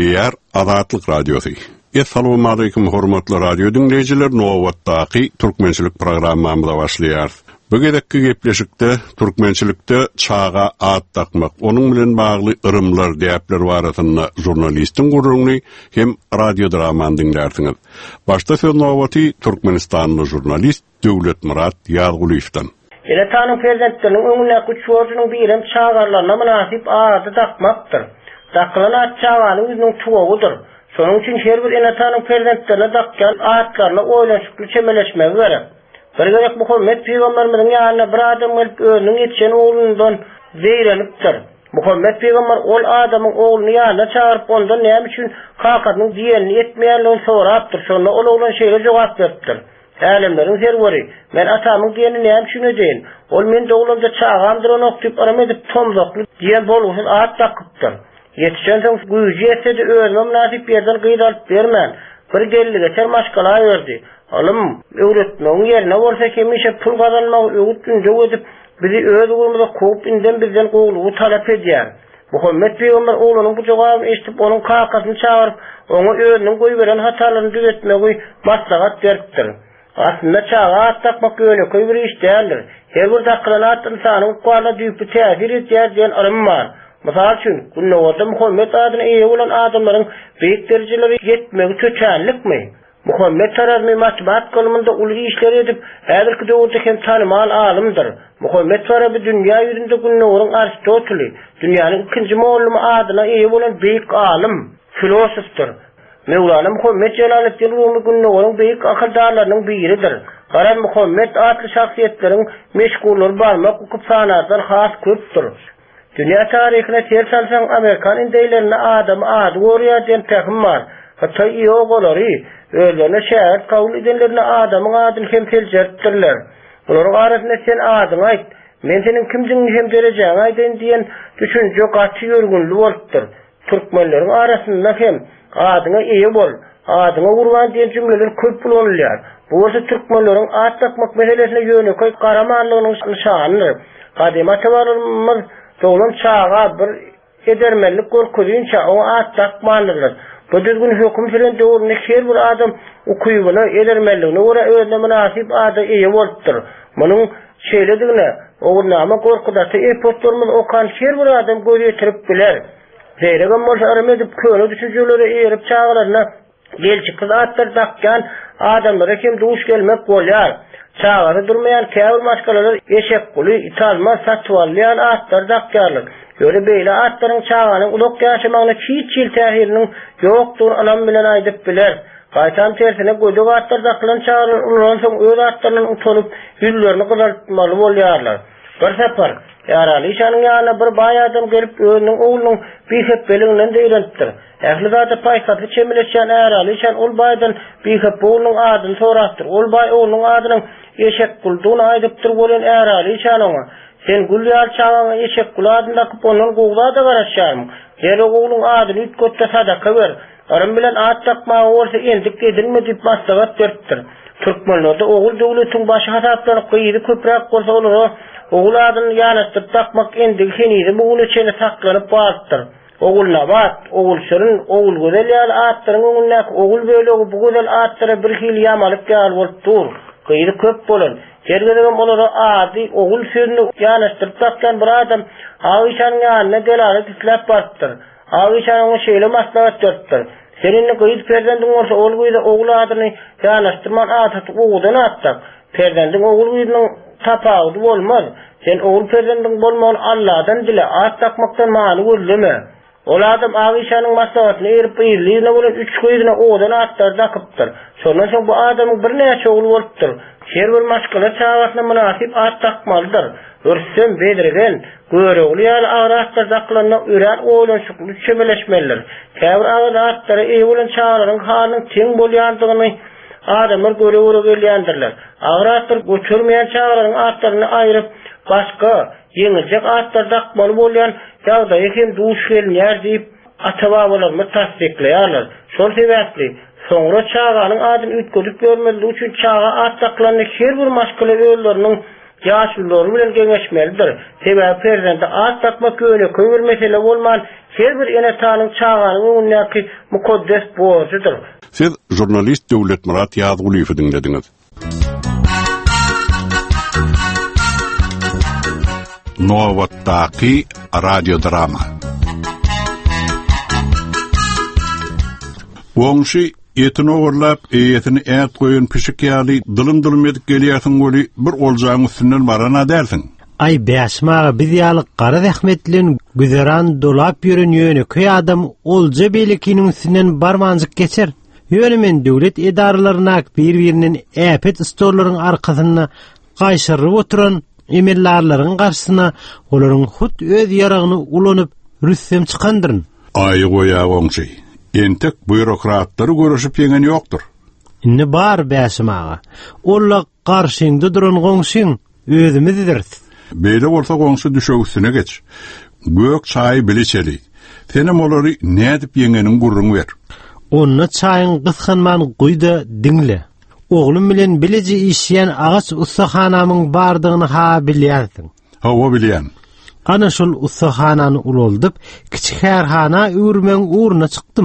dinleýär Azatlyk Radiosu. Assalamu alaykum hormatly radio dinleýijiler, Nowatdaky türkmençilik programmamyza başlaýar. Bu gedekki gepleşikde türkmençilikde çağa ad takmak, onun bilen bagly ırımlar, diýipler baratyna jurnalistin gurruny hem radio draman dinlersiňiz. Başda söz Nowaty Türkmenistanly jurnalist Döwlet Murat Ýagulýewden. Eletanyň prezidentiniň öňüne güçwörüniň birim çağarlarına münasip ady takmakdyr. Taklanan çağanyň özüniň tuwagydyr. Şonuň üçin her bir eletanyň prezidentlerine takýan adlaryna oýlaşykly çemeleşmek gerek. Bir gerek Muhammed Peygamberimiň ýanyna bir adam gelip özüniň ýetişen oğlundan zeýrenipdir. Muhammed Peygamber ol adamyň oğluny ýanyna çağıryp ondan näme üçin kakatyň diýenini etmeýärligini sorapdyr. Şonda ol oglan şeýle jogap beripdir. Alemlerin serweri, men atamyň diýeni näme üçin edeýin? Ol men dogulanda çağamdyr onu oktyp aram edip tomzakly diýen bolgusyz ad takypdyr. Yetişensiň güýji etse-de özüme münasip ýerden gyd alyp bermän. Bir geldi geçer maşgala berdi. Alym öwretmeň ýerine bolsa kemişe pul gazanmak öwrütün jog edip bizi öz gurumda koýup inden bizden gowlugy talap edýär. Muhammed Peygamber oğlunyň bu jogabyny eşitip onuň kakasyny çağıryp oňa özüniň goý beren hatalaryny düzeltmegi maslahat beripdir. Aslında çağa ad takmak öyle koy bir iş değerlir. Her bir dakikadan insanın kuala düyüp tesir etýär diýen arym var. Mysal üçin, Nowatda Muhammed adyna eýe bolan adamlaryň beýik derejeleri ýetmegi töçänlikmi? Muhammed tarazmy matbuat golumunda uly işler edip, häzirki döwürde hem tanymal alymdyr. Muhammed taraby dünýä ýüzünde Nowat'yň Aristoteles, dünýäniň ikinji mollamy adyna eýe bolan beýik alim, filosofdyr. Mevlana Muhammed Celaleddin Rumi Nowat'yň beýik akyldarlarynyň biridir. Garan Muhammed adly şahsiýetleriň meşgullar barmak ukup sanatlar has köpdür. Dünya tarihine ter salsaň Amerikan indeýlerine adam ady gorýar diýen täkim bar. Hatda ýogolary özlerine şähert kabul edenlerine adamyň adyny hem teljertdirler. Olaryň arasynda sen adyň aýt, men seniň kimdiňi hem derejäň aýdyn diýen düşünje gaty ýörgünli bolupdyr. Türkmenleriň arasynda hem adyňa eýe bol, adyňa gurban diýen jümleler köp bolýar. Bu bolsa türkmenleriň ad takmak meselesine ýönelik garamanlygynyň nişanydyr. Gadyma atalarymyz Dolan çağa bir edermellik gorkudyňça o ad takmandylar. Bu düzgün höküm bilen döwürne her bir adam okuýubyny edermelligine görä özüne münasip ady eýe bolupdyr. Munyň şeýledigine oňama gorkudaty epostlarymyz okan her bir adam göz ýetirip biler. Zeýregem bolsa aram edip köle düşünjelere eýerip çağlaryna gelçi kız atlar takýan adamlara kim duş gelmek bolýar. Çağları durmayan käbir maşgalalar eşek guly, italma, satwalyan atlar dakýarlyk. Göre beýle atlaryň çağanyň ulak ýaşamagyna çiýil tähiriniň ýokdugyny alam bilen aýdyp biler. Gaýtan tersine goýduk atlar daklan çağlar ondan soň öz atlaryny utulup ýüllerini gyzaltmaly bolýarlar. Bir separ ýaraly şanyň ýanyna bir baý adam gelip özüniň oğlunyň biýhep belinden deýrenipdir. Ähli zata paýkatly çemeleşen ýaraly şan ol baýdan biýhep oğlunyň adyny sorapdyr. Ol baý oğlunyň adynyň eşek guldugyny aýdypdyr bolan ýaraly şanyňa. Sen gulýar çağaňa eşek gul adyny takyp onuň gowda da garaşýarmy? Her oğlunyň adyny ütkötde sadaka ber. Arym bilen ad takmagy bolsa endik edilme diýip maslahat beripdir. Türkmenlerde oğul döwletiň başy hasaplanyp gyýdy köprek bolsa olar. Oğul adyny ýanaşdyryp takmak endik henidi bu uleçene saklanyp bardyr. Oğul Nabat, oğul Şirin, oğul Gözel ýaly atlaryň öňünde oğul bölegi bu gözel atlara bir hil ýamalyp ýaly bolupdyr. Gyýdy köp bolan. Gergedem olara ady oğul sözüni ýanaşdyryp takýan bir adam Aýşanyň ýanyna gelaryp islap bardyr. Aýşa oňa şeýle maslahat beripdir. Seninle gyýdy perdendiň bolsa ol gyýda oğul adyny ýanaşdyrman aty oğuldan atdyk. Perdendiň oğul gyýdynyň tapagy bolmaz. Sen oğul perdendiň bolmagyny Allahdan dile, at takmakdan many görleme. Ol adam Aýşanyň maslahatyny erip ýerliğine bolan 3 gyýdyna oğuldan atlar takypdyr. Şondan soň bu adamyň bir näçe oğul bolupdyr. Her bir maşgala çağasyna münasip ad takmalydyr. Örsem bedirgen, göregli ýaly agratlar daklanyna ören oýlanşykly çemeleşmelidir. Käbir agratlara eýe bolan çağlaryň halynyň teň bolýandygyny adamlar göre gelýändirler. Agratlar göçürmeýän çağlaryň atlaryny aýryp başga ýeňiljek atlar dakmaly bolýan ýagdaýa hem duş gelýär diýip atabalarmy tasdikleýärler. Şol sebäpli soňra çağanyň adyny ütködüp görmeli üçin çağa at taklanyny her bir maşgala öýleriniň ýaşulary bilen geňeşmelidir. Sebäbi perzende at takmak öňe köňür mesele bolman her bir enetanyň çağanyň öňündäki mukaddes borjydyr. Siz jurnalist Döwlet Murat Ýazgulywy dinlediňiz. Nowattaqy radio drama. Wongşy etini oğurlap, etini et koyun pişik ýaly dılım edip gelýärsiň boli bir oljaň üstünden barana dersin. Ay beşmağa biz ýaly Gara Rahmetliň güzeran dolap ýören ýöne köy adam olja belikiniň üstünden barmanjyk geçer. Ýöne men döwlet edaralaryna bir-birinin äpet stolaryň arkasyna gaýşyryp oturan emellarlaryň garşysyna olaryň hut öz ýaragyny ulanyp rüssem çykandyryn. Ay goýa wongşy. Entek bürokratlary görüşüp ýegen ýokdur. Indi bar beşmağa. Olla garşyňda duran goňşyň özümizdir. Beýle bolsa goňşy düşegüsine geç. Gök çaý biliçeli. Senem olary nädip ýengeniň gurruny ber. Onna çaýyň gysganman guýda diňle. Oglum bilen bileji işleyen ağaç ustahanamyň bardygyny ha bilýärsiň. Hawa bilýän. Ana şol ustahanany uloldyp, kiçik herhana öwürmeň uğruna çykdym.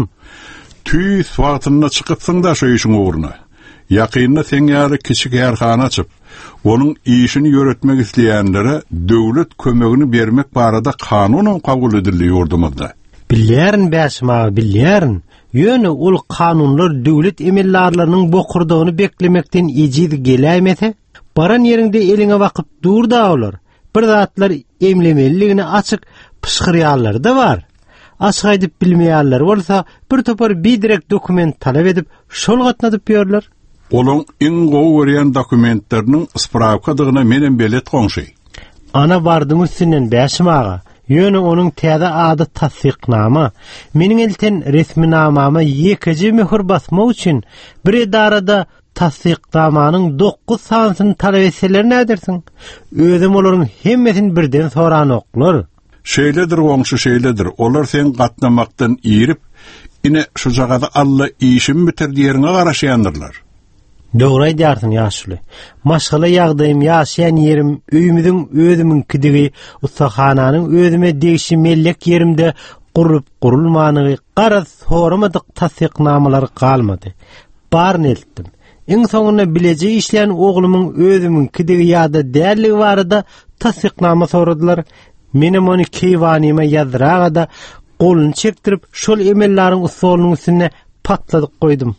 Tüy swatynda çykypsyň da şu işiň uğruna. Ýakynda sen ýaly kiçik herhana açyp, onuň işini ýöretmek isleýänlere döwlet kömegini bermek barada kanunyň kabul edilýär ýurdumyzda. Bilýärin bäşma, bilýärin. Ýöne ul kanunlar döwlet emellarlarynyň bokurdygyny beklemekden ejid gelämese, baran ýerinde eliňe wakyp durda olar. Bir zatlar emlemeligini açyk pışkırýarlar da var. Açyk aýdyp bilmeýärler bolsa, bir topar bidirek dokument talap edip, şol gatnadyp ýörler. Olaň iň gowy görýän dokumentleriniň spravkadygyna menen belet goňşy. Ana bardyň üstünden bäşmaga. Ýöne onuň täze ady tasdiknama. Meniň elten resminamama ýekeji möhür basmak üçin bir edarada tasdiknamanyň 9 sansyny talap etseler nädersiň? Özüm olaryň hemmesini birden soran oklar. Şeýledir goňşy, şeýledir. Olar sen gatnamakdan ýerip, ine şu jagada Allah işimi bitirdiýärine garaşýandyrlar. Dogry aýdýarsyň ýaşuly. Maşgala ýagdaýym ýaşaýan ýerim, öýümüň özümiň kidigi, ustahananyň özüme degişi mellek ýerimde gurup gurulmanyny garaz soramadyk tasdiknamalar galmady. Barny etdim. Iň soňuna bileji işleýän oglumyň özümiň kidigi ýa-da därligi barada tasdiknama soradylar. Menem onu keýwanyma ýazragada golun çektirip şol emellaryň usulynyň üstüne patladyk goýdum.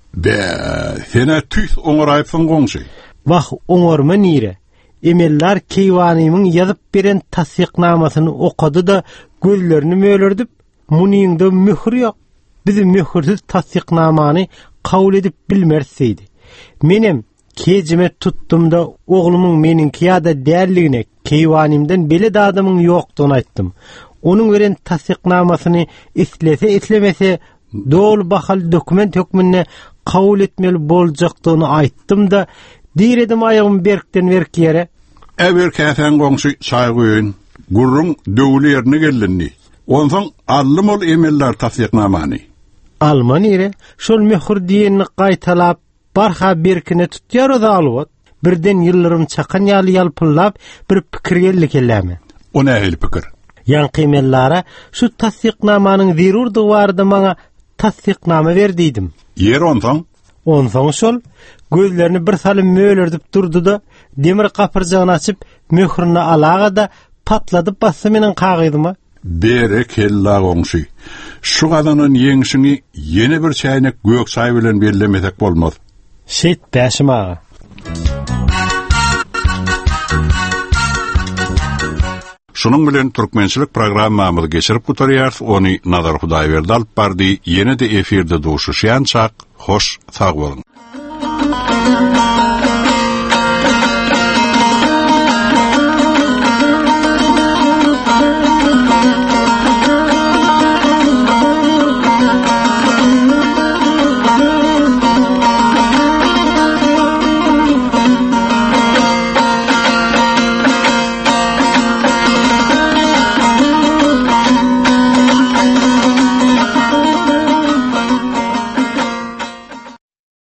Sene tüs oňaraýsyň goňşy. Wah oňarma nire. Emellar keýwanymyň ýazyp beren tasdiknamasyny okady da gözlerini mölerdi. Munyňda möhür ýok. Bizim möhürsiz tasdiknamany kabul edip bilmerseydi. Menem kejime tutdum da oglumyň meniňki ýa-da därligine keýwanymdan bele adamyň ýokdugyny aýtdym. Onuň beren tasdiknamasyny islemese dol bahal dokument hökmüne kabul etmeli boljakdygyny aýtdym da diredim aýagym berkden berkýere. Eber käsen goňşy çaý goýun, gurrun döwle ýerine geldi. Onsoň allym ol emeller tasdiknamany. Alman ýere şol möhür diýenini gaýtalap barha berkine tutýar da alwat. Birden ýyllarym çakan ýaly ýalpyllap bir pikir geldi kelläme. O nähil pikir? Ýanky emellara şu tasdiknamanyň zerurdygy barada maňa tasdiknama berdiýdim. Yer onsoň? Onsoň şol gözlerini bir saly mölerdi durdy da demir kapyrjagyny açyp möhürni alaga da patladyp bassa meniň kagydyma. Berekella goňşy. Şu gadanyň ýeňişini ýene bir çaýnak gök çaý bilen berlemesek bolmaz. Şeýt bäşmaga. Şunun bilen türkmençilik programmamyzy geçirip gutarýar. Ony Nazar Hudaýberdi alyp bardy. Ýene-de efirde duşuşýan çak. Hoş sag bolun.